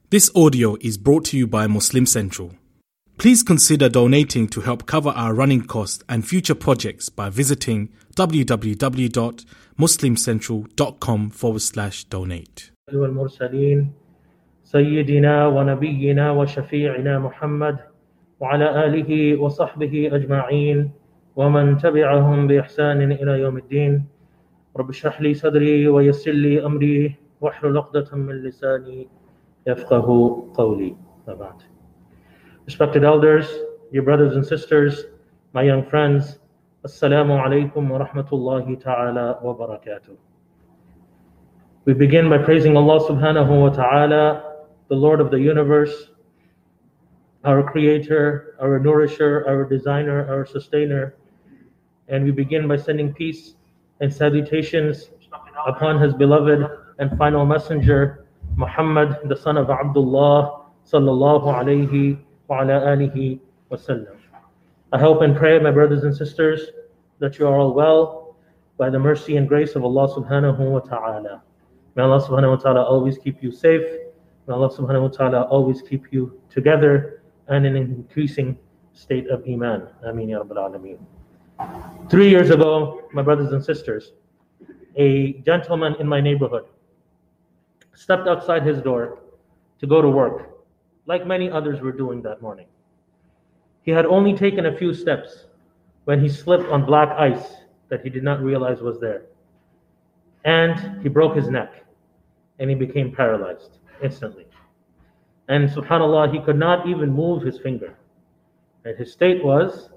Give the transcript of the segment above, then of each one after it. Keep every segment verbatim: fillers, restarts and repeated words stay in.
This audio is brought to you by Muslim Central. Please consider donating to help cover our running costs and future projects by visiting www.muslimcentral.com forward slash donate. والمرسلين سيدنا ونبينا وشفيعنا محمد وعلى آله وصحبه أجمعين ومن تبعهم بإحسان إلى يوم الدين رب اشرح لي صدري ويسر لي أمري واحلل عقدة من لساني يفقهوا قولي. About. Respected elders, dear brothers and sisters, my young friends, Assalamu alaikum wa rahmatullahi ta'ala wa barakatuh. We begin by praising Allah subhanahu wa ta'ala, the Lord of the universe, our creator, our nourisher, our designer, our sustainer. And we begin by sending peace and salutations upon his beloved and final messenger, Muhammad, the son of Abdullah, sallallahu alayhi wa ala alihi wa sallam. I hope and pray, my brothers and sisters, that you are all well by the mercy and grace of Allah subhanahu wa ta'ala. May Allah subhanahu wa ta'ala always keep you safe. May Allah subhanahu wa ta'ala always keep you together and in an increasing state of Iman. Ameen ya Rabbil Alameen. Three years ago, my brothers and sisters, a gentleman in my neighborhood stepped outside his door to go to work, like many others were doing that morning. He had only taken a few steps when he slipped on black ice that he did not realize was there. And he broke his neck and he became paralyzed instantly. And subhanAllah, he could not even move his finger. And his state was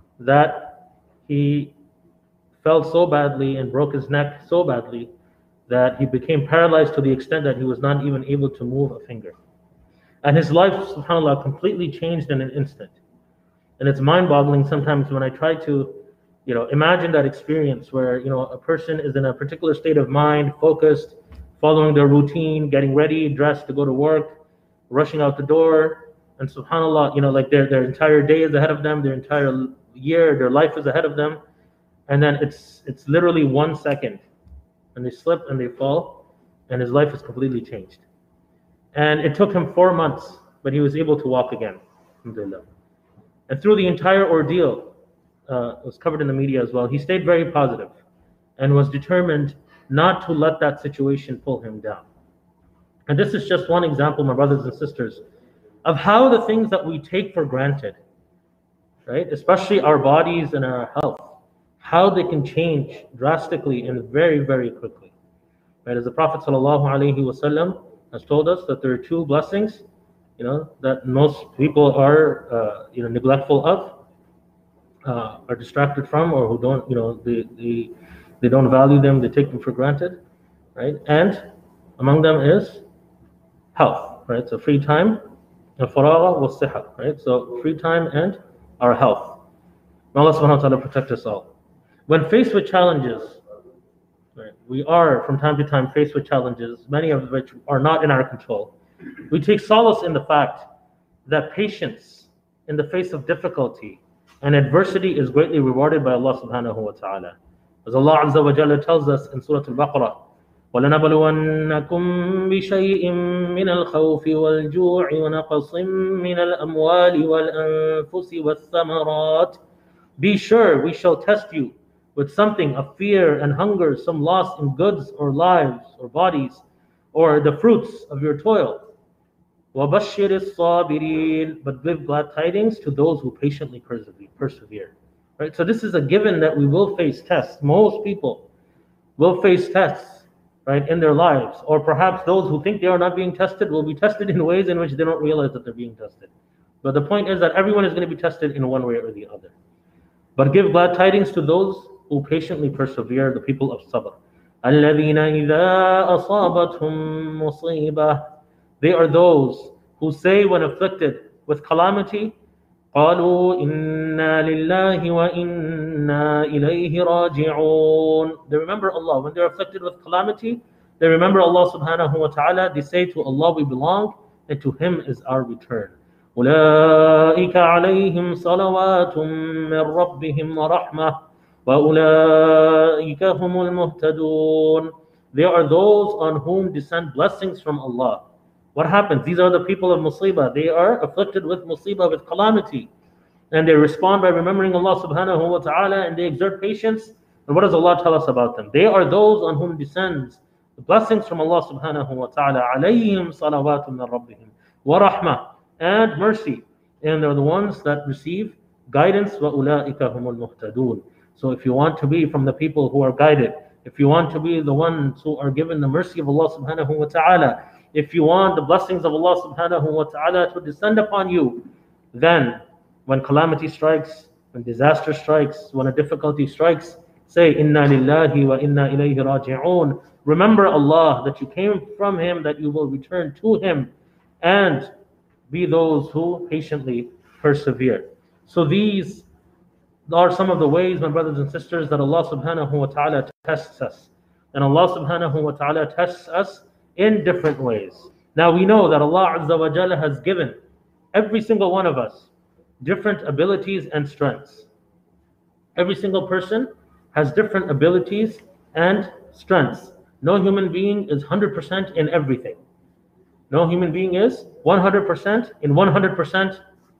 that he fell so badly and broke his neck so badly that he became paralyzed to the extent that he was not even able to move a finger. And his life, subhanAllah, completely changed in an instant. And it's mind-boggling sometimes when I try to, you know, imagine that experience where, you know, a person is in a particular state of mind, focused, following their routine, getting ready, dressed to go to work, rushing out the door, and subhanAllah, you know, like their, their entire day is ahead of them, their entire year, their life is ahead of them, and then it's it's literally one second, and they slip and they fall, and his life is completely changed. And it took him four months, but he was able to walk again, alhamdulillah. And through the entire ordeal, uh, it was covered in the media as well, he stayed very positive and was determined not to let that situation pull him down. And this is just one example, my brothers and sisters, of how the things that we take for granted, right, especially our bodies and our health, how they can change drastically and very, very quickly. Right, as the Prophet sallallahu alaihi wasallam has told us that there are two blessings, you know, that most people are, uh, you know, neglectful of, uh, are distracted from, or who don't, you know, they, they, they don't value them, they take them for granted, right? And among them is health, right? So free time, al-faragha wa siha, right? So free time and our health. May Allah subhanahu wa ta'ala protect us all. When faced with challenges, right, we are from time to time faced with challenges, many of which are not in our control. We take solace in the fact that patience in the face of difficulty and adversity is greatly rewarded by Allah subhanahu wa ta'ala. As Allah Azza wa Jalla tells us in Surah Al-Baqarah, وَلَنَبْلُوَنَّكُمْ بِشَيْءٍ مِّنَ الْخَوْفِ وَالْجُوعِ وَنَقْصٍ مِّنَ الْأَمْوَالِ وَالْأَنفُسِ وَالثَّمَرَاتِ. Be sure we shall test you with something of fear and hunger, some loss in goods or lives or bodies, or the fruits of your toil. وَبَشِّرِ الصَّابِرِينَ. But give glad tidings to those who patiently persevere. Right? So this is a given that we will face tests. Most people will face tests, right, in their lives, or perhaps those who think they are not being tested will be tested in ways in which they don't realize that they're being tested. But the point is that everyone is going to be tested in one way or the other. But give glad tidings to those who patiently persevere, the people of sabr. الَّذِينَ إِذَا أَصَابَتْهُمْ مُصِيبَةٌ. They are those who say when afflicted with calamity, قَالُوا إِنَّا لِلَّهِ وَإِنَّا إِلَيْهِ رَاجِعُونَ. They remember Allah. When they're afflicted with calamity, they remember Allah subhanahu wa ta'ala. They say, to Allah we belong, and to Him is our return. أُولَٰئِكَ عَلَيْهِمْ صَلَوَاتٌ مِّن رَبِّهِمْ وَرَحْمَةٌ وَأُولَٰئِكَ هُمُ الْمُهْتَدُونَ. They are those on whom descend blessings from Allah, What happens? These are the people of musibah. They are afflicted with musibah, with calamity. And they respond by remembering Allah subhanahu wa ta'ala, and they exert patience. And what does Allah tell us about them? They are those on whom descends the blessings from Allah subhanahu wa ta'ala. عَلَيْهِمْ صَلَوَاتٌ مِّن رَبِّهِمْ وَرَحْمَةٌ, and mercy. And they're the ones that receive guidance. وَأُولَٰئِكَ هُمُ الْمُهْتَدُونَ. So if you want to be from the people who are guided, if you want to be the ones who are given the mercy of Allah subhanahu wa ta'ala, if you want the blessings of Allah subhanahu wa ta'ala to descend upon you, then when calamity strikes, when disaster strikes, when a difficulty strikes, say, Inna lillahi wa inna ilayhi raji'un. Remember Allah, that you came from Him, that you will return to Him, and be those who patiently persevere. So these are some of the ways, my brothers and sisters, that Allah subhanahu wa ta'ala tests us. And Allah subhanahu wa ta'ala tests us in different ways. Now we know that Allah Azza wa Jalla has given every single one of us different abilities and strengths. Every single person has different abilities and strengths. No human being is one hundred percent in everything. No human being is one hundred percent in one hundred percent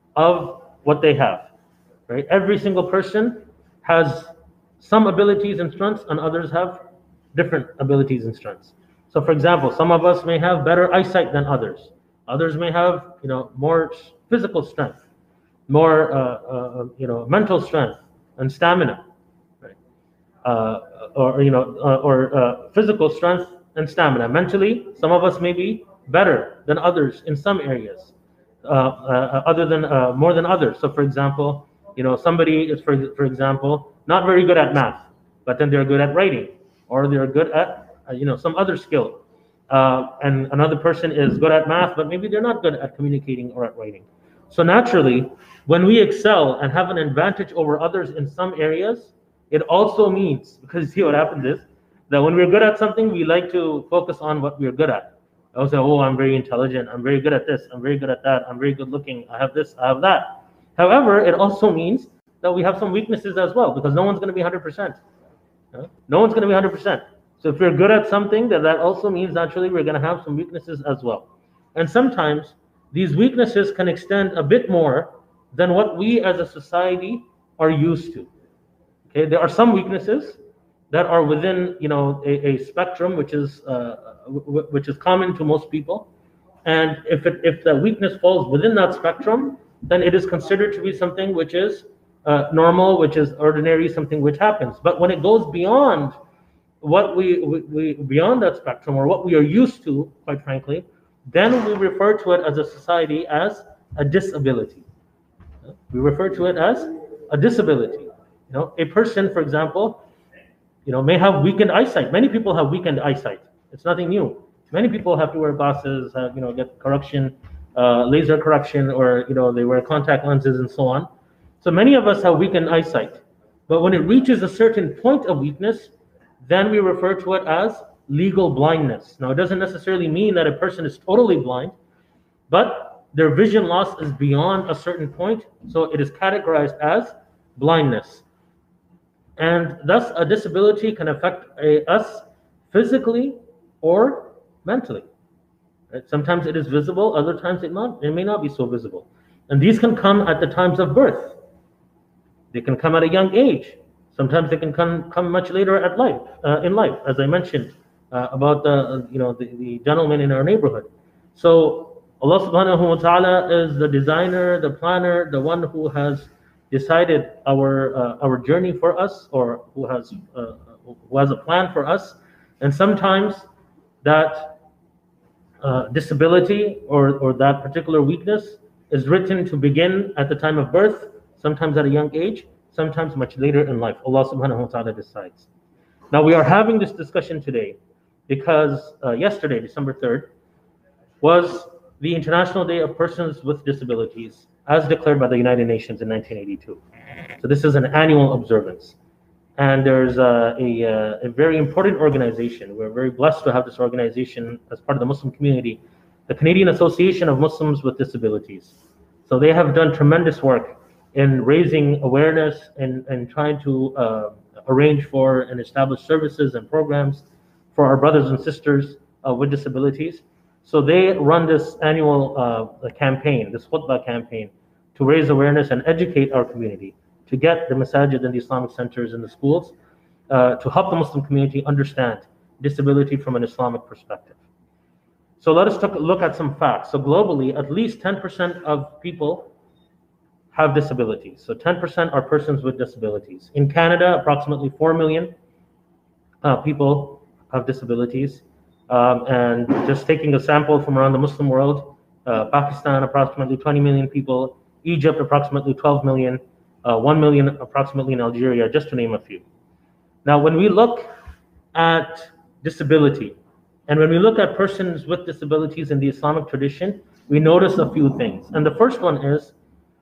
of what they have. Right? Every single person has some abilities and strengths, and others have different abilities and strengths. So for example, some of us may have better eyesight than others. Others may have, you know, more physical strength, more, uh, uh, you know, mental strength and stamina, right? Uh, or, you know, uh, or uh, physical strength and stamina. Mentally, some of us may be better than others in some areas, uh, uh, other than, uh, more than others. So for example, you know, somebody is, for, for example, not very good at math, but then they're good at writing, or they're good at, uh, you know, some other skill. Uh, and another person is good at math, but maybe they're not good at communicating or at writing. So naturally, when we excel and have an advantage over others in some areas, it also means, because see what happens is, that when we're good at something, we like to focus on what we're good at. I say, oh, I'm very intelligent, I'm very good at this, I'm very good at that, I'm very good looking, I have this, I have that. However, it also means that we have some weaknesses as well, because no one's going to be one hundred percent. No one's going to be one hundred percent. So if we're good at something, then that also means naturally we're going to have some weaknesses as well. And sometimes these weaknesses can extend a bit more than what we as a society are used to. Okay, there are some weaknesses that are within, you know, a, a spectrum which is uh, w- which is common to most people. And if it, if the weakness falls within that spectrum, then it is considered to be something which is uh, normal, which is ordinary, something which happens. But when it goes beyond what we, we, we beyond that spectrum, or what we are used to, quite frankly, then we refer to it as a society as a disability. We refer to it as a disability. You know, a person, for example, you know, may have weakened eyesight. Many people have weakened eyesight. It's nothing new. Many people have to wear glasses, have, you know, get correction, uh, laser correction, or, you know, they wear contact lenses and so on. So many of us have weakened eyesight. But when it reaches a certain point of weakness, then we refer to it as legal blindness. Now, it doesn't necessarily mean that a person is totally blind, but their vision loss is beyond a certain point, so it is categorized as blindness. And thus, a disability can affect a, us physically or mentally. Right? Sometimes it is visible, other times it not. It may not be so visible. And these can come at the times of birth. They can come at a young age. Sometimes they can come come much later at life, uh, in life, as I mentioned uh, about the uh, you know the, the gentleman in our neighborhood. So Allah subhanahu wa ta'ala is the designer, the planner, the one who has decided our uh, our journey for us, or who has uh, who has a plan for us. And sometimes that uh, disability or or that particular weakness is written to begin at the time of birth, sometimes at a young age, sometimes much later in life. Allah subhanahu wa ta'ala decides. Now we are having this discussion today because uh, yesterday, December third, was the International Day of Persons with Disabilities, as declared by the United Nations in nineteen eighty-two. So this is an annual observance. And there's a, a, a very important organization. We're very blessed to have this organization as part of the Muslim community, the Canadian Association of Muslims with Disabilities. So they have done tremendous work in raising awareness and, and trying to uh, arrange for and establish services and programs for our brothers and sisters uh, with disabilities. So they run this annual uh, campaign, this khutbah campaign, to raise awareness and educate our community, to get the masajid and the Islamic centers in the schools, uh, to help the Muslim community understand disability from an Islamic perspective. So let us take a look at some facts. So globally, at least ten percent of people have disabilities. So ten percent are persons with disabilities. In Canada, approximately four million uh, people have disabilities. Um, and just taking a sample from around the Muslim world, uh, Pakistan, approximately twenty million people, Egypt, approximately twelve million, uh, one million approximately in Algeria, just to name a few. Now, when we look at disability, and when we look at persons with disabilities in the Islamic tradition, we notice a few things. And the first one is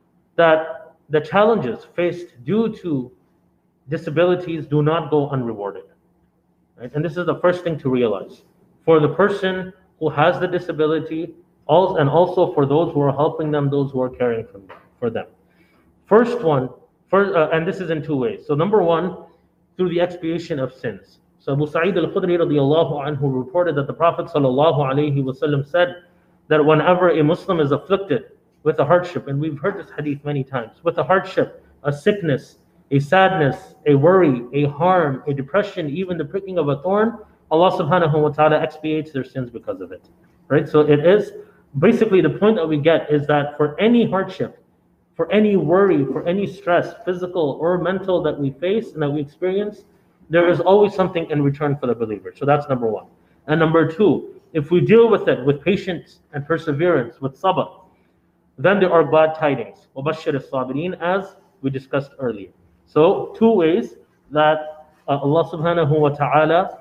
that the challenges faced due to disabilities do not go unrewarded. Right? And this is the first thing to realize. For the person who has the disability, and also for those who are helping them, those who are caring for them. First one, first, uh, and this is in two ways. So number one, through the expiation of sins. So Abu Sa'id al-Khudri radiyallahu anhu reported that the Prophet sallallahu alayhi wasallam said that whenever a Muslim is afflicted with a hardship, and we've heard this hadith many times, with a hardship, a sickness, a sadness, a worry, a harm, a depression, even the pricking of a thorn, Allah subhanahu wa ta'ala expiates their sins because of it. Right? So it is, basically the point that we get is that for any hardship, for any worry, for any stress, physical or mental that we face and that we experience, there is always something in return for the believer. So that's number one. And number two, if we deal with it with patience and perseverance, with sabr, then there are glad tidings. وَبَشِّرِ الصَّابِرِينَ, as we discussed earlier. So two ways that uh, Allah subhanahu wa ta'ala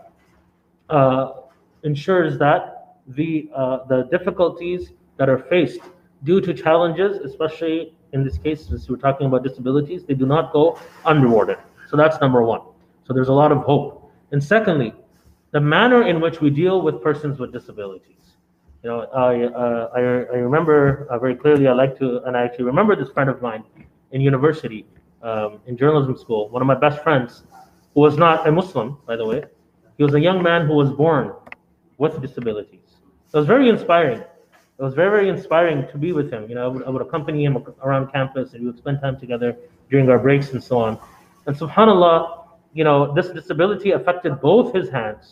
uh, ensures that the, uh, the difficulties that are faced due to challenges, especially in this case, since we're talking about disabilities, they do not go unrewarded. So that's number one. So there's a lot of hope. And secondly, the manner in which we deal with persons with disabilities. You know, I uh, I, I remember uh, very clearly. I like to, and I actually remember this friend of mine in university, um, in journalism school. One of my best friends, who was not a Muslim, by the way. He was a young man who was born with disabilities. It was very inspiring. It was very, very inspiring to be with him. You know, I would, I would accompany him around campus, and we would spend time together during our breaks and so on. And subhanAllah, you know, this disability affected both his hands,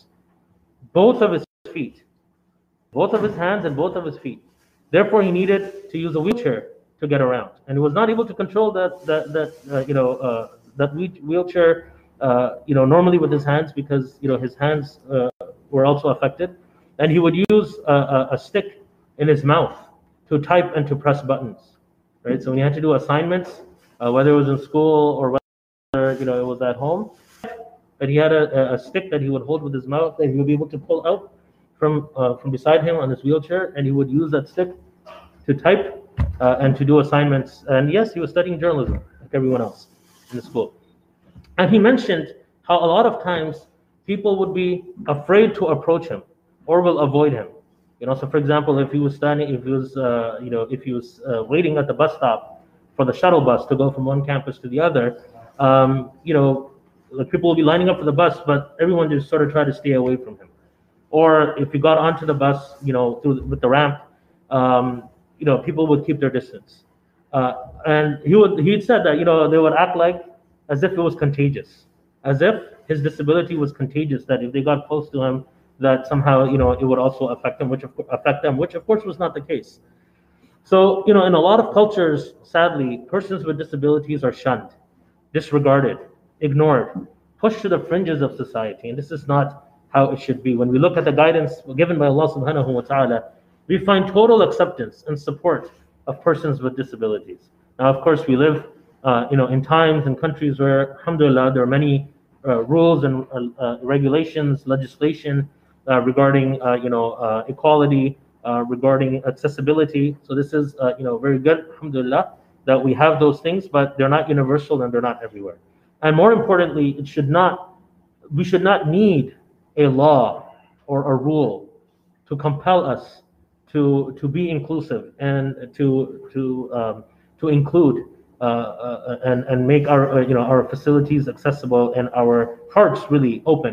both of his feet, both of his hands and both of his feet. Therefore, he needed to use a wheelchair to get around, and he was not able to control that that that uh, you know uh, that wheelchair uh, you know normally with his hands, because you know his hands uh, were also affected, and he would use a, a, a stick in his mouth to type and to press buttons, right? So when he had to do assignments, uh, whether it was in school or whether you know it was at home, that he had a, a stick that he would hold with his mouth that he would be able to pull out from uh, from beside him on his wheelchair, and he would use that stick to type uh, and to do assignments. And yes, he was studying journalism like everyone else in the school. And he mentioned how a lot of times people would be afraid to approach him or will avoid him. You know, so for example, if he was standing, if he was, uh, you know, if he was uh, waiting at the bus stop for the shuttle bus to go from one campus to the other, um, you know, like people will be lining up for the bus, but everyone just sort of try to stay away from him. Or if he got onto the bus, you know, through with the ramp, um, you know, people would keep their distance. Uh, and he would, he said that, you know, they would act like as if it was contagious, as if his disability was contagious, that if they got close to him, that somehow, you know, it would also affect them, which of, affect them, which of course was not the case. So, you know, in a lot of cultures, sadly, persons with disabilities are shunned, disregarded, ignored, pushed to the fringes of society. And this is not how it should be. When we look at the guidance given by Allah subhanahu wa ta'ala, we find total acceptance and support of persons with disabilities. Now, of course, we live, uh, you know, in times and countries where, alhamdulillah, there are many uh, rules and uh, uh, regulations, legislation, Uh, regarding uh, you know uh, equality, uh, regarding accessibility. So this is uh, you know very good, alhamdulillah, that we have those things, but they're not universal and they're not everywhere. And more importantly, it should not, we should not need a law or a rule to compel us to to be inclusive and to to um, to include uh, uh, and and make our uh, you know our facilities accessible and our hearts really open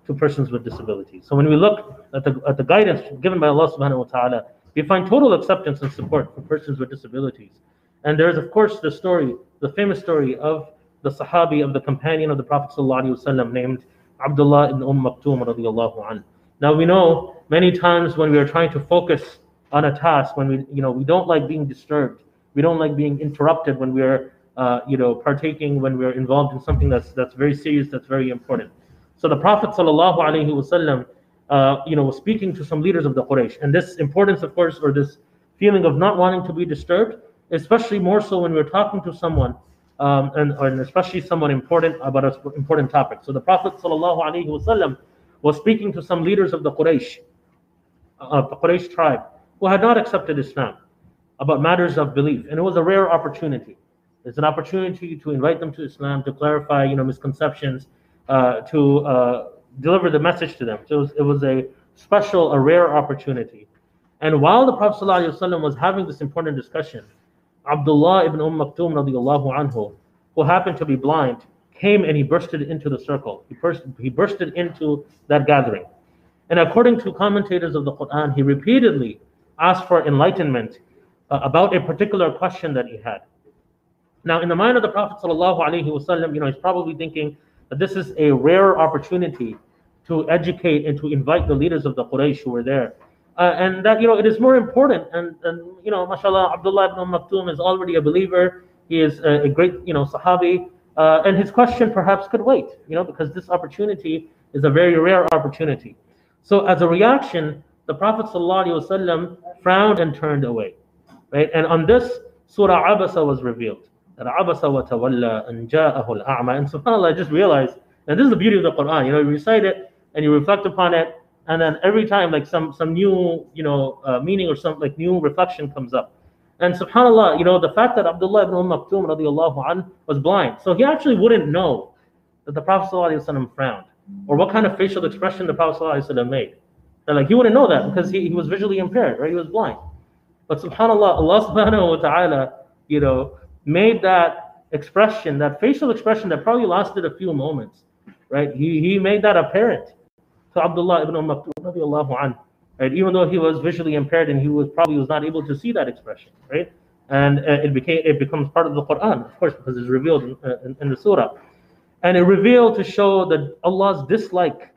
to persons with disabilities. So when we look at the, at the guidance given by Allah subhanahu wa ta'ala, we find total acceptance and support for persons with disabilities. And there is, of course, the story, the famous story of the Sahabi, of the companion of the Prophet ﷺ named Abdullah ibn Umm Maktoum radiallahu anh. Now we know many times when we are trying to focus on a task, when we, you know, we don't like being disturbed, we don't like being interrupted when we are, uh, you know, partaking, when we are involved in something that's that's very serious, that's very important. So the Prophet sallallahu alaihi wasallam, uh, you know, was speaking to some leaders of the Quraysh, and this importance, of course, or this feeling of not wanting to be disturbed, especially more so when we're talking to someone, um, and, and especially someone important about an important topic. So the Prophet sallallahu alaihi wasallam was speaking to some leaders of the Quraysh, of the Quraysh tribe, who had not accepted Islam, about matters of belief, and it was a rare opportunity. It's an opportunity to invite them to Islam, to clarify, you know, misconceptions, uh, to uh, deliver the message to them. So it was, it was a special, a rare opportunity. And while the Prophet ﷺ was having this important discussion, Abdullah ibn Umm Maktoum radiallahu anhu, who happened to be blind, came and he bursted into the circle. He, burst, he bursted into that gathering. And according to commentators of the Quran, he repeatedly asked for enlightenment uh, about a particular question that he had. Now, in the mind of the Prophet ﷺ, you know, he's probably thinking that this is a rare opportunity to educate and to invite the leaders of the Quraysh who were there. Uh, and that, you know, it is more important. And, and you know, mashallah, Abdullah ibn Umm Maktoum is already a believer. He is a, a great, you know, Sahabi. Uh, and his question perhaps could wait, you know, because this opportunity is a very rare opportunity. So as a reaction, the Prophet ﷺ frowned and turned away, right? And on this, Surah Abasa was revealed. That Abasa wa tawalla an ja'ahu al-a'ma. And subhanAllah, I just realized, and this is the beauty of the Quran, you know, you recite it and you reflect upon it, and then every time like some some new, you know, uh, meaning or some like new reflection comes up. And subhanAllah, you know, the fact that Abdullah ibn Umm Maktoum radiallahu anhu was blind, so he actually wouldn't know that the Prophet ﷺ frowned, or what kind of facial expression the Prophet ﷺ made. That like he wouldn't know that because he, he was visually impaired, right? He was blind. But subhanAllah, Allah subhanahu wa ta'ala, you know, made that expression, that facial expression that probably lasted a few moments, right? He he made that apparent to Abdullah ibn Umm Maktoum radiallahu anhu. Right, even though he was visually impaired and he was probably was not able to see that expression, right? And uh, it became it becomes part of the Quran, of course, because it's revealed in, uh, in, in the surah, and it revealed to show that Allah's dislike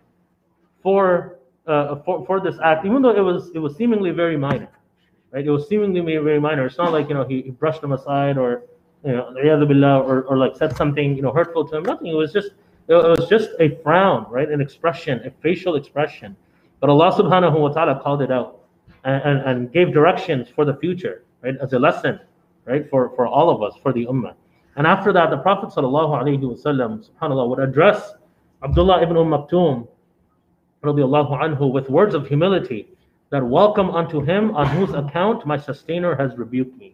for uh, for for this act, even though it was it was seemingly very minor, right? It was seemingly very minor. It's not like, you know, he, he brushed him aside, or, you know, or or like said something, you know, hurtful to him. Nothing. It was just it was just a frown, right? An expression, a facial expression. But Allah subhanahu wa ta'ala called it out and, and, and gave directions for the future, right, as a lesson, right, for, for all of us, for the ummah. And after that, the Prophet sallallahu alayhi wa sallam, subhanAllah, would address Abdullah ibn Umm Maktoum radiallahu anhu with words of humility, that welcome unto him on whose account my sustainer has rebuked me.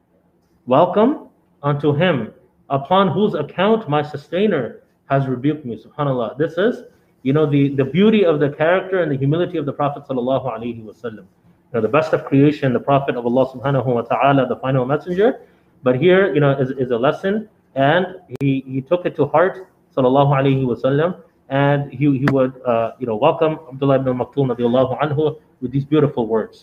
Welcome unto him upon whose account my sustainer has rebuked me. SubhanAllah. This is, you know, the, the beauty of the character and the humility of the Prophet sallallahu alaihi wasallam. You know, the best of creation, the Prophet of Allah subhanahu wa ta'ala, the final messenger. But here, you know, is, is a lesson, and he, he took it to heart, sallallahu alaihi wasallam, and he, he would, uh, you know, welcome Abdullah ibn Maktoum radiallahu anhu with these beautiful words.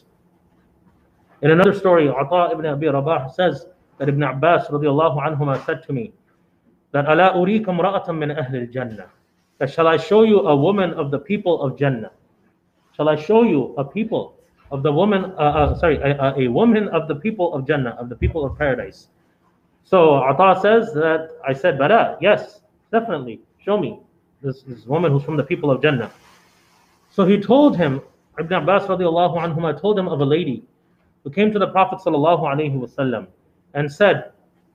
In another story, Ata ibn Abi Rabah says that Ibn Abbas radiallahu anhuma said to me that, "Ala urika imra'atan min ahli al-jannah." That, shall I show you a woman of the people of Jannah? Shall I show you a people of the woman, uh, uh, sorry, a, a woman of the people of Jannah, of the people of paradise? So Ata says that I said, Bala, yes, definitely, show me this, this woman who's from the people of Jannah. So he told him, Ibn Abbas radiallahu anhuma told him of a lady who came to the Prophet sallallahu alaihi wasallam and said,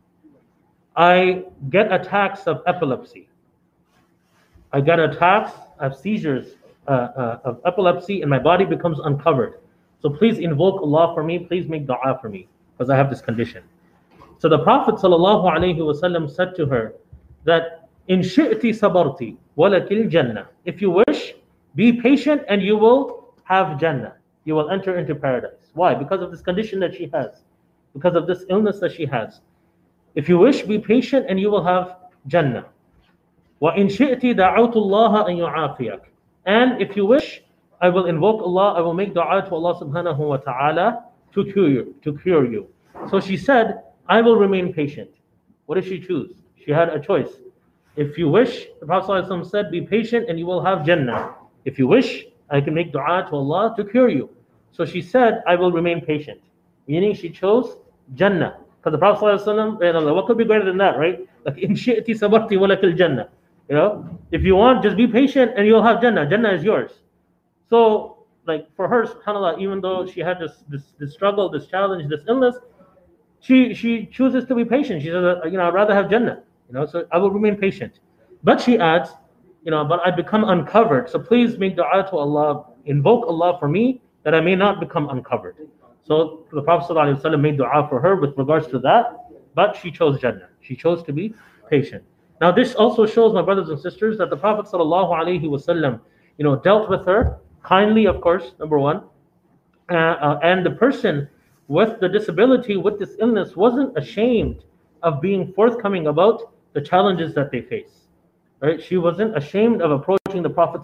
I get attacks of epilepsy. I get attacks, I have seizures uh, uh, of epilepsy, and my body becomes uncovered. So please invoke Allah for me, please make dua for me, because I have this condition. So the Prophet ﷺ said to her that, in shi'ti sabarti walakil jannah. If you wish, be patient and you will have Jannah. You will enter into paradise. Why? Because of this condition that she has. Because of this illness that she has. If you wish, be patient and you will have Jannah. وَإِنْ شِئْتِ دَعَوْتُ اللَّهَ أَنْ يُعَافِيَكَ. And if you wish, I will invoke Allah, I will make dua to Allah subhanahu wa ta'ala to cure you, to cure you. So she said, I will remain patient. What did she choose? She had a choice. If you wish, the Prophet ﷺ said, be patient and you will have Jannah. If you wish, I can make dua to Allah to cure you. So she said, I will remain patient. Meaning she chose Jannah. Because the Prophet ﷺ, what could be greater than that, right? Like, in shi'ti sabarti walakil Jannah. You know, if you want, just be patient and you'll have Jannah. Jannah is yours. So, like for her, subhanAllah, even though she had this, this, this struggle, this challenge, this illness, she she chooses to be patient. She says, you know, I'd rather have Jannah. You know, so I will remain patient. But she adds, you know, but I become uncovered. So please make dua to Allah, invoke Allah for me that I may not become uncovered. So the Prophet ﷺ made dua for her with regards to that, but she chose Jannah. She chose to be patient. Now this also shows, my brothers and sisters, that the Prophet ﷺ, you know, dealt with her kindly, of course, number one, uh, uh, and the person with the disability, with this illness, wasn't ashamed of being forthcoming about the challenges that they face. Right? She wasn't ashamed of approaching the Prophet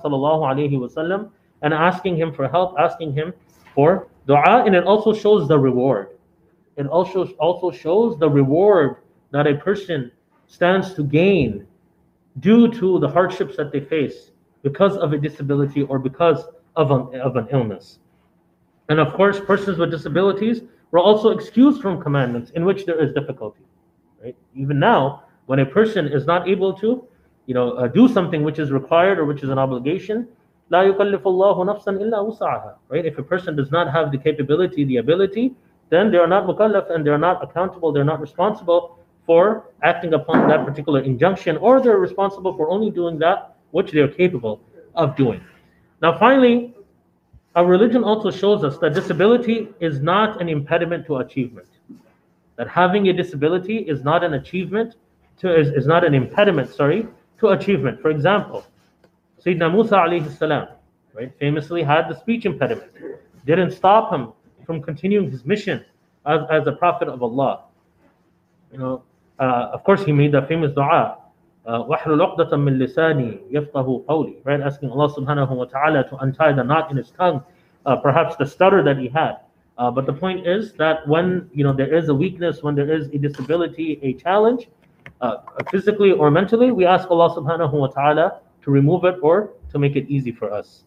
ﷺ and asking him for help, asking him for dua, and it also shows the reward. It also also shows the reward that a person stands to gain due to the hardships that they face because of a disability or because of an, of an illness. And of course, persons with disabilities were also excused from commandments in which there is difficulty. Right? Even now, when a person is not able to, you know, uh, do something which is required or which is an obligation, لا يكلف الله نفسا إلا وسعها. Right? If a person does not have the capability, the ability, then they are not mukallaf and they are not accountable, they are not responsible for acting upon that particular injunction, or they're responsible for only doing that which they are capable of doing. Now finally, our religion also shows us that disability is not an impediment to achievement. That having a disability is not an achievement, to, is, is not an impediment, sorry, to achievement. For example, Sayyidina Musa alayhi salam, right, famously had the speech impediment. Didn't stop him from continuing his mission as, as a prophet of Allah. You know, uh, of course, he made that famous dua, وَحْلُلْ عُقْدَةً مِّن لِسَانِي يَفْقَهُ قَوْلِي, right, asking Allah subhanahu wa ta'ala to untie the knot in his tongue, uh, perhaps the stutter that he had. Uh, but the point is that when, you know, there is a weakness, when there is a disability, a challenge, uh, physically or mentally, we ask Allah subhanahu wa ta'ala to remove it or to make it easy for us.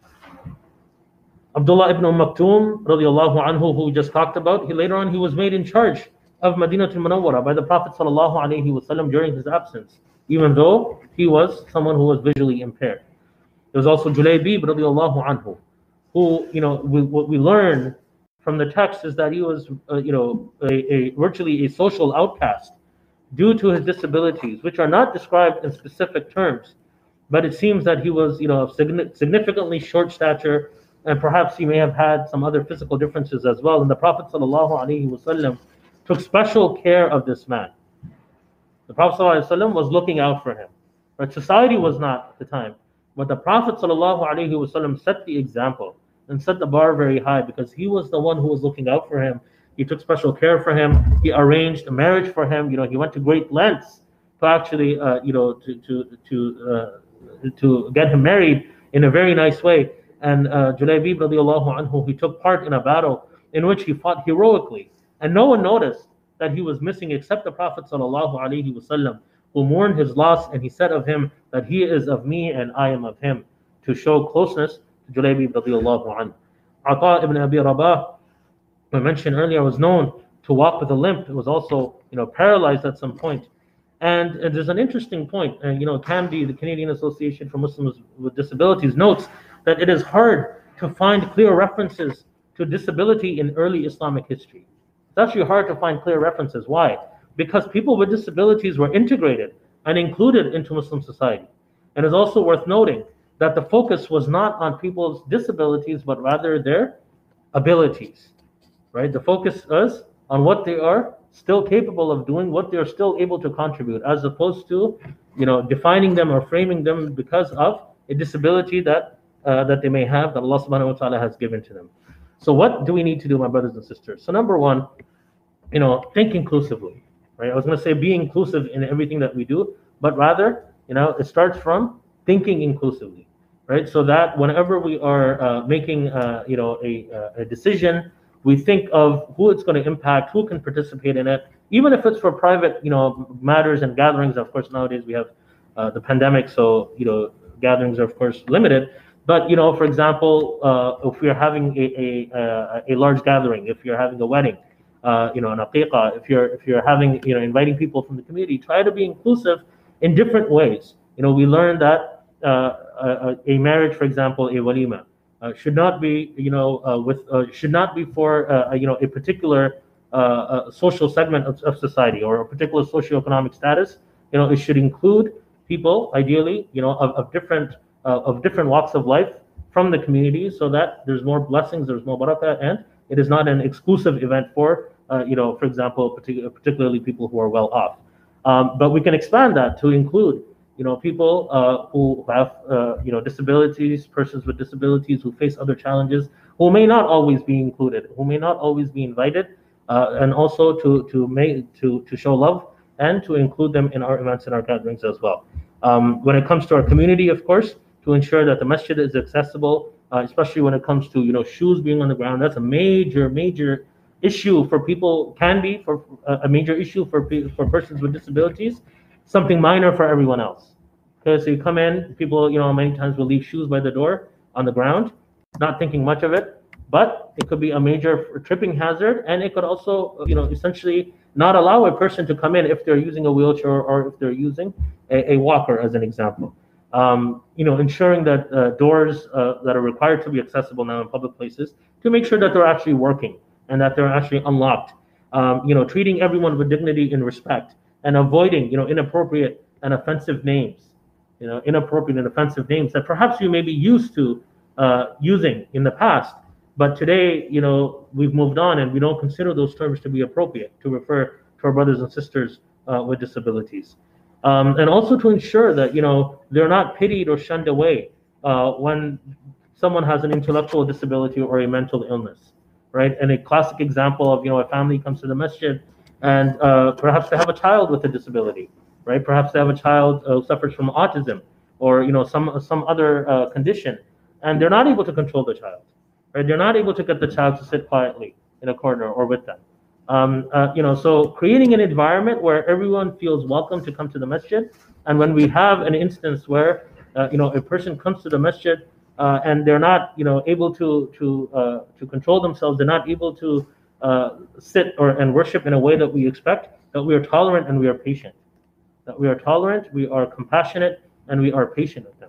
Abdullah ibn Maktoum radiallahu anhu, who we just talked about, he later on he was made in charge of Madinatul Munawwara by the Prophet sallallahu alaihi wasallam during his absence, even though he was someone who was visually impaired. There was also Julaybib radiallahu anhu, who, you know, we, what we learn from the text is that he was, uh, you know, a, a virtually a social outcast due to his disabilities, which are not described in specific terms, but it seems that he was, you know, of significantly short stature, and perhaps he may have had some other physical differences as well. And the Prophet sallallahu alaihi wasallam took special care of this man. The Prophet ﷺ was looking out for him. But society was not at the time. But the Prophet ﷺ set the example and set the bar very high because he was the one who was looking out for him. He took special care for him. He arranged a marriage for him. You know, he went to great lengths to actually, uh, you know, to to to uh, to get him married in a very nice way. And uh, Julaybib radiallahu anhu, he took part in a battle in which he fought heroically, and no one noticed that he was missing except the Prophet sallallahu alaihi wasallam, who mourned his loss, and he said of him that he is of me and I am of him, to show closeness to Julaybib radiallahu anhu. Ata ibn Abi Rabah, I mentioned earlier, was known to walk with a limp. It was also, you know, paralyzed at some point. And, and there's an interesting point, and you know, C A M D, the Canadian Association for Muslims with Disabilities, notes that it is hard to find clear references to disability in early Islamic history. It's actually hard to find clear references. Why? Because people with disabilities were integrated and included into Muslim society. And it's also worth noting that the focus was not on people's disabilities, but rather their abilities, right? The focus is on what they are still capable of doing, what they are still able to contribute, as opposed to, you know, defining them or framing them because of a disability that uh, that they may have, that Allah subhanahu wa ta'ala has given to them. So what do we need to do, my brothers and sisters? So number one, you know, think inclusively, right? I was going to say be inclusive in everything that we do, but rather, you know, it starts from thinking inclusively. right? So that whenever we are uh, making, uh, you know, a, a decision, we think of who it's going to impact, who can participate in it, even if it's for private, you know, matters and gatherings. Of course, nowadays we have uh, the pandemic, so you know, gatherings are of course limited. But you know, for example, uh, if we are having a, a a large gathering, if you're having a wedding, uh, you know, an aqiqah, if you're if you're having, you know, inviting people from the community, try to be inclusive in different ways. You know, we learned that uh, a, a marriage, for example, a walima, uh, should not be, you know, uh, with uh, should not be for uh, you know, a particular uh, uh, social segment of, of society or a particular socioeconomic status. You know, it should include people, ideally, you know, of, of different uh, of different walks of life from the community, so that there's more blessings, there's more barakah, and it is not an exclusive event for, uh, you know, for example, particular, particularly people who are well off. Um, but we can expand that to include, you know, people uh, who have, uh, you know, disabilities, persons with disabilities who face other challenges, who may not always be included, who may not always be invited, uh, and also to to make to to show love and to include them in our events and our gatherings as well. Um, when it comes to our community, of course, to ensure that the masjid is accessible, uh, especially when it comes to, you know, shoes being on the ground. That's a major, major issue for people, can be for uh, a major issue for for persons with disabilities, something minor for everyone else. Okay, so you come in, people, you know, many times will leave shoes by the door on the ground, not thinking much of it, but it could be a major tripping hazard, and it could also, you know, essentially not allow a person to come in if they're using a wheelchair or if they're using a, a walker, as an example. Um, you know, ensuring that uh, doors uh, that are required to be accessible now in public places, to make sure that they're actually working and that they're actually unlocked. Um, you know, treating everyone with dignity and respect, and avoiding, you know, inappropriate and offensive names. You know, inappropriate and offensive names that perhaps you may be used to uh, using in the past, but today, you know, we've moved on and we don't consider those terms to be appropriate to refer to our brothers and sisters uh, with disabilities. Um, and also to ensure that, you know, they're not pitied or shunned away uh, when someone has an intellectual disability or a mental illness, right? And a classic example of, you know, a family comes to the masjid and uh, perhaps they have a child with a disability, right? Perhaps they have a child uh, who suffers from autism or, you know, some some other uh, condition, and they're not able to control the child, right? They're not able to get the child to sit quietly in a corner or with them. Um, uh, you know, so creating an environment where everyone feels welcome to come to the masjid, and when we have an instance where, uh, you know, a person comes to the masjid uh, and they're not, you know, able to to uh, to control themselves, they're not able to uh, sit or and worship in a way that we expect, that we are tolerant and we are patient, that we are tolerant, we are compassionate, and we are patient with them.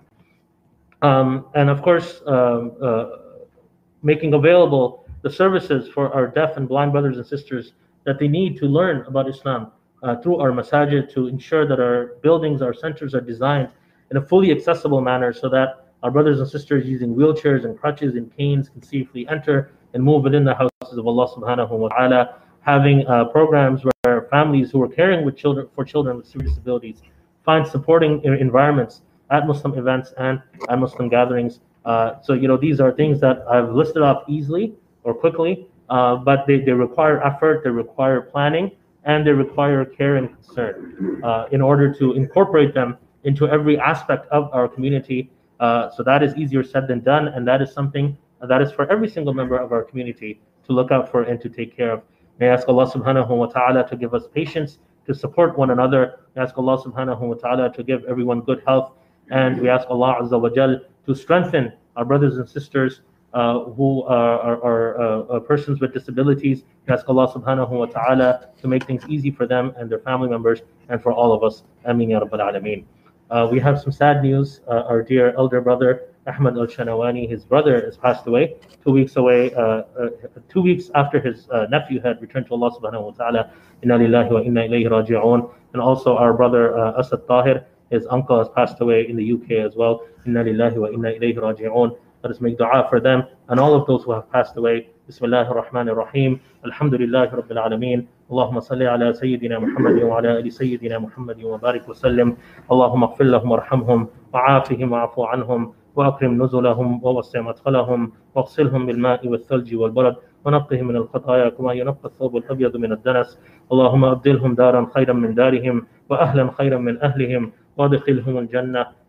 Um, and of course, um, uh, making available the services for our deaf and blind brothers and sisters that they need to learn about Islam uh, through our masajid, to ensure that our buildings, our centers are designed in a fully accessible manner so that our brothers and sisters using wheelchairs and crutches and canes can safely enter and move within the houses of Allah subhanahu wa ta'ala, having uh, programs where families who are caring with children for children with serious disabilities find supporting environments at Muslim events and at Muslim gatherings. Uh, so, you know, these are things that I've listed off easily or quickly, uh, but they, they require effort, they require planning, and they require care and concern uh, in order to incorporate them into every aspect of our community. Uh, so that is easier said than done, and that is something that is for every single member of our community to look out for and to take care of. May I ask Allah subhanahu wa ta'ala to give us patience, to support one another. We ask Allah subhanahu wa ta'ala to give everyone good health, and we ask Allah azza wa jal to strengthen our brothers and sisters uh, who are, are, are uh, persons with disabilities. We ask Allah subhanahu wa ta'ala to make things easy for them and their family members and for all of us. Ameen ya Rabbal Alameen. Uh, we have some sad news. Uh, our dear elder brother, Ahmad Al-Shanawani, his brother, has passed away two weeks away, uh, uh, two weeks after his uh, nephew had returned to Allah subhanahu wa ta'ala. Inna lillahi wa inna ilayhi raji'un. And also our brother, uh, Asad Tahir, his uncle, has passed away in the U K as well. Inna lillahi wa inna ilayhi raji'un. Let us make dua for them and all of those who have passed away. Bismillahir Rahmanir Rahim. Alhamdulillahi Rabbil Alameen. Allahumma salli ala Sayyidina Muhammad wa ala ali Sayyidina Muhammad wa barik wa sallim. Allahumma ighfir lahum warhamhum wa'afihim wa'afu anhum وأكرم نزلهم ووسع مدخلهم واغسلهم بالماء والثلج والبرد ونقهم من الخطايا كما ينقى الثوب الأبيض من الدنس. اللهم أبدلهم دارا خيرا من دارهم وأهلا خيرا من أهلهم وادخلهم الجنة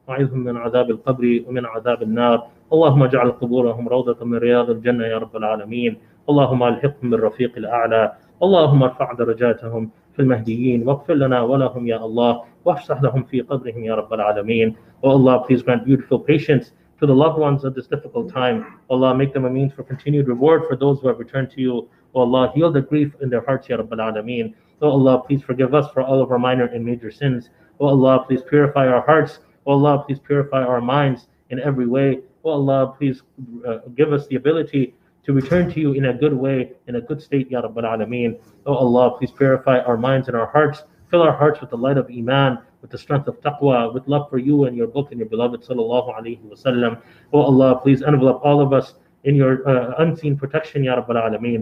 وأعذهم من عذاب القبر ومن عذاب النار. اللهم اجعل قبورهم روضة من رياض الجنة يا رب العالمين. اللهم الحقهم بالرفيق الأعلى. اللهم ارفع درجاتهم في المهديين واغفر لنا ولهم يا Allah, وافسح لهم في قبرهم يا رب العالمين. Oh Allah, please grant beautiful patience to the loved ones at this difficult time. Allah, make them a means for continued reward for those who have returned to you. Oh Allah, heal the grief in their hearts ya Rabbal Alameen. Oh Allah, please forgive us for all of our minor and major sins. Oh Allah, please purify our hearts. Oh Allah, please purify our minds in every way. Oh Allah, please uh, give us the ability to return to you in a good way, in a good state, Ya Rabbal Alameen. Oh Allah, please purify our minds and our hearts. Fill our hearts with the light of Iman, with the strength of taqwa, with love for you and your book and your beloved Sallallahu Alaihi Wasallam. Oh Allah, please envelop all of us in your uh, unseen protection, Ya Rabbal Alameen.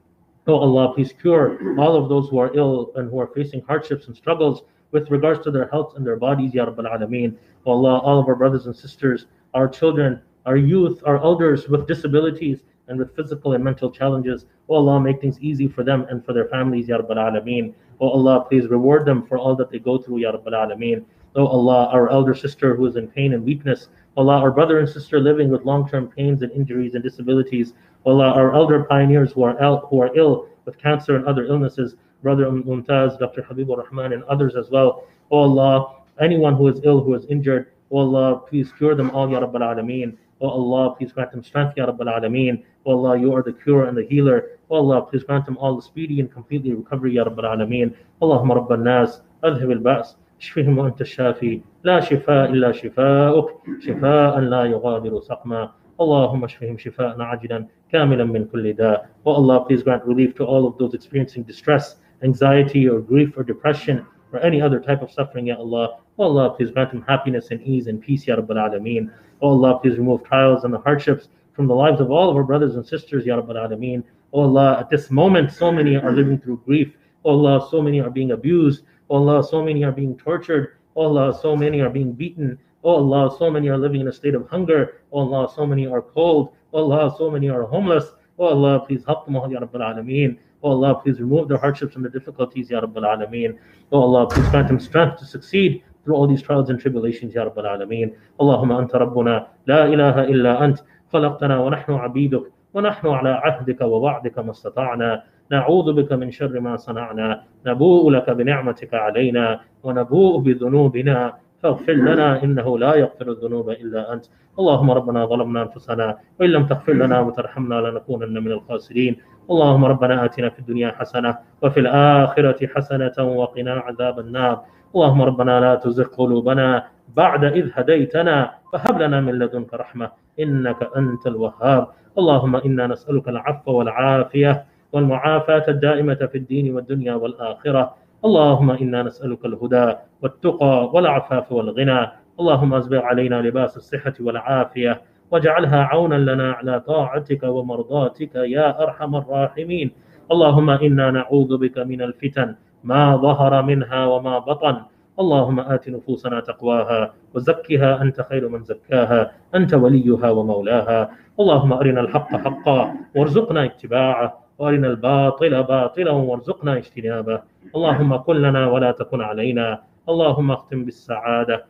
Oh Allah, please cure all of those who are ill and who are facing hardships and struggles with regards to their health and their bodies, Ya Rabbal Alameen. Oh Allah, all of our brothers and sisters, our children, our youth, our elders with disabilities and with physical and mental challenges. Oh Allah, make things easy for them and for their families, Ya Rabbal Alameen. Oh Allah, please reward them for all that they go through, Ya Rabbal Alameen. Oh Allah, our elder sister who is in pain and weakness. Allah, our brother and sister living with long-term pains and injuries and disabilities. Allah, our elder pioneers who are ill, who are ill with cancer and other illnesses. Brother Mumtaz, Doctor Habibur Rahman, and others as well. Oh Allah, anyone who is ill, who is injured, oh Allah, please cure them all, Ya Rabbal Alameen. Oh Allah, please grant them strength, Ya Rabbal Alameen. Oh Allah, you are the cure and the healer. Oh Allah, please grant them all the speedy and completely recovery, Ya Rabbal Alameen. Allahumma Rabban Nas, adhib al-ba's, اشفهم وأنت الشافي لا شفاء إلا شفاؤك شفاء لا يغادر سقما اللهم اشفهم شفاء عاجلا كاملا من كل داء. Oh Allah, please grant relief to all of those experiencing distress, anxiety or grief or depression or any other type of suffering, Ya Allah. Oh Allah, please grant them happiness and ease and peace, Ya Rabbal Alameen. Oh Allah, please remove trials and the hardships from the lives of all of our brothers and sisters, Ya Rabbal Alameen. Oh Allah, at this moment so many are living through grief. Oh Allah, so many are being abused. Oh Allah, so many are being tortured. Oh Allah, so many are being beaten. Oh Allah, so many are living in a state of hunger. Oh Allah, so many are cold. Oh Allah, so many are homeless. Oh Allah, please help them all, Ya Rabbal Alameen. Oh Allah, please remove their hardships and the difficulties, Ya Rabbal Alameen. Oh Allah, please grant them strength to succeed through all these trials and tribulations, Ya Rabbal Alameen. Allahumma anta rabbuna, la ilaha illa ant, khalaqtana wa nahnu abiduk, wa nahnu ala ahdika wa wa'dika mastata'na. نعوذ بك من شر ما صنعنا نبوء لك بنعمتك علينا ونبوء بذنوبنا فاغفر لنا إنه لا يغفر الذنوب إلا أنت. اللهم ربنا ظلمنا أنفسنا وإن لم تغفر لنا وترحمنا لنكونن من الخاسرين. اللهم ربنا آتنا في الدنيا حسنة وفي الآخرة حسنة وقنا عذاب النار. اللهم ربنا لا تزغ قلوبنا بعد إذ هديتنا فهب لنا من لدنك رحمة إنك أنت الوهاب. اللهم إنا نسألك العفو والعافية والمعافاة الدائمة في الدين والدنيا والآخرة. اللهم إنا نسألك الهدى والتقى والعفاف والغنى. اللهم أسبغ علينا لباس الصحة والعافية واجعلها عونا لنا على طاعتك ومرضاتك يا أرحم الراحمين. اللهم إنا نعوذ بك من الفتن ما ظهر منها وما بطن. اللهم آت نفوسنا تقواها وزكها أنت خير من زكاها أنت وليها ومولاها. اللهم أرنا الحق حقا وارزقنا اتباعه وارنا الباطل باطلا وارزقنا اجتنابه. اللهم كن لنا ولا تكن علينا. اللهم اختم بالسعادة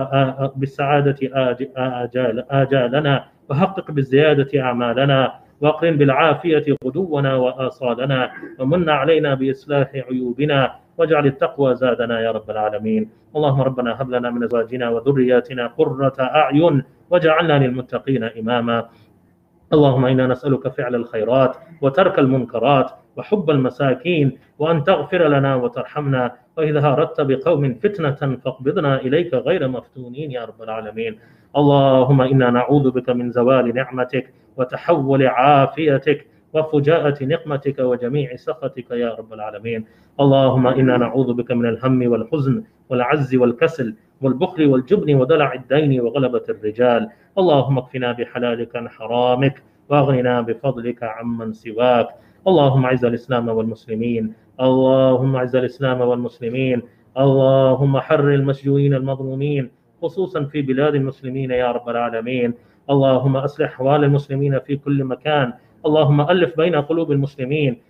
بالسعادة آجال آجالنا وحقق بالزيادة أعمالنا واقرن بالعافية غدونا وآصالنا ومن علينا بإصلاح عيوبنا واجعل التقوى زادنا يا رب العالمين. اللهم ربنا هب لنا من أزواجنا وذرياتنا قرة أعين واجعلنا للمتقين إماما. اللهم إنا نسألك فعل الخيرات وترك المنكرات وحب المساكين وأن تغفر لنا وترحمنا وإذا أردت بقوم فتنة فاقبضنا إليك غير مفتونين يا رب العالمين. اللهم إنا نعوذ بك من زوال نعمتك وتحول عافيتك وفجاءة نقمتك وجميع سخطك يا رب العالمين. اللهم إنا نعوذ بك من الهم والحزن والعجز والكسل والبخل والجبن ودلع الدين وغلبة الرجال. اللهم اكفنا بحلالك عن حرامك واغننا بفضلك عمن سواك. اللهم اعز الإسلام والمسلمين. اللهم اعز الإسلام والمسلمين. اللهم حرر المسجونين المظلومين خصوصا في بلاد المسلمين يا رب العالمين. اللهم أصلح أحوال المسلمين في كل مكان. اللهم ألف بين قلوب المسلمين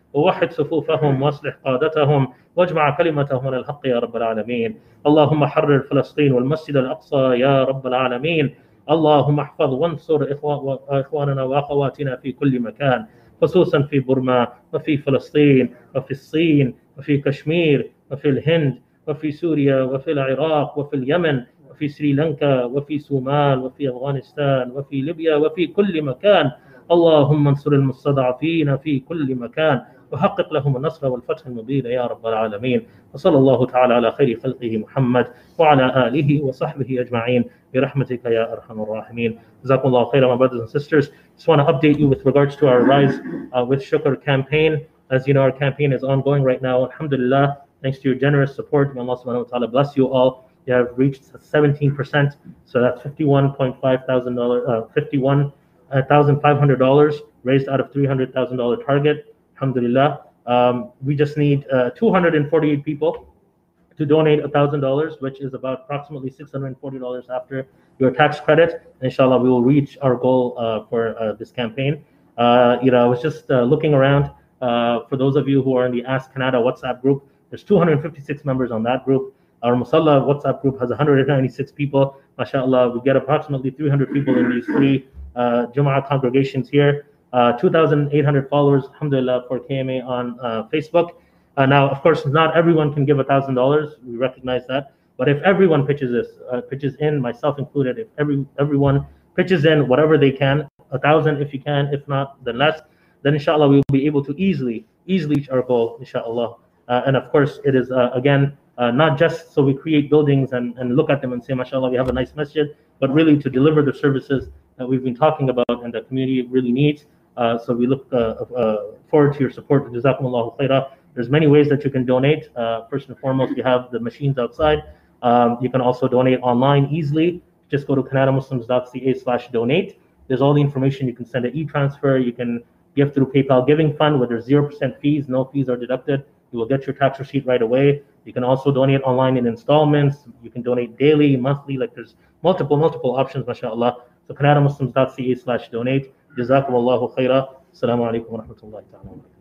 ووحد صفوفهم واصلح قادتهم واجمع كلمتهم على الحق يا رب العالمين. اللهم حرر فلسطين والمسجد الأقصى يا رب العالمين. اللهم احفظ وانصر إخواننا وأخواتنا في كل مكان، خصوصا في بورما وفي فلسطين وفي الصين وفي كشمير وفي الهند وفي سوريا وفي العراق وفي اليمن وفي سريلانكا وفي صومال وفي أفغانستان وفي ليبيا وفي كل مكان. اللهم انصر المستضعفين في كل مكان وحقق لهم النصر والفتح المبين يا رب العالمين. وصلى الله تعالى على خير خلقه محمد وعلى آله وصحبه أجمعين برحمتك يا أرحم الراحمين. جزاكم الله خيرا, my brothers and sisters. Just want to update you with regards to our Rise uh, with Shukr campaign. As you know, our campaign is ongoing right now. Alhamdulillah, thanks to your generous support, may Allah subhanahu wa ta'ala bless you all. You have reached seventeen percent, so that's fifty-one point five thousand dollars, uh, fifty-one thousand five hundred dollars raised out of three hundred thousand dollars target. Alhamdulillah. Um, we just need uh, two hundred forty-eight people to donate one thousand dollars, which is about approximately six hundred forty dollars after your tax credit. Inshallah, we will reach our goal uh, for uh, this campaign. Uh, you know, I was just uh, looking around. Uh, for those of you who are in the Ask Canada WhatsApp group, there's two hundred fifty-six members on that group. Our Musalla WhatsApp group has one hundred ninety-six people. MashaAllah, we get approximately three hundred people in these three uh, Jumu'ah congregations here. Uh, two thousand eight hundred followers, alhamdulillah, for K M A on uh, Facebook. Uh, now, of course, not everyone can give one thousand dollars. We recognize that. But if everyone pitches this, uh, pitches in, myself included, if every everyone pitches in whatever they can, one thousand if you can, if not, then less, then inshallah, we will be able to easily, easily reach our goal, inshallah. Uh, and of course, it is, uh, again, uh, not just so we create buildings and, and look at them and say, mashallah, we have a nice masjid, but really to deliver the services that we've been talking about and the community really needs. Uh, so we look uh, uh, forward to your support. Jazakumullahu khairah. There's many ways that you can donate. Uh, first and foremost, we have the machines outside. Um, you can also donate online easily. Just go to canadamuslims.ca slash donate. There's all the information. You can send an e-transfer. You can give through PayPal Giving Fund where there's zero percent fees. No fees are deducted. You will get your tax receipt right away. You can also donate online in installments. You can donate daily, monthly. Like there's multiple, multiple options, mashallah. So canadamuslims.ca slash donate. Jazakumullahu khairah. Assalamu alaikum wa rahmatullahi ta'ala.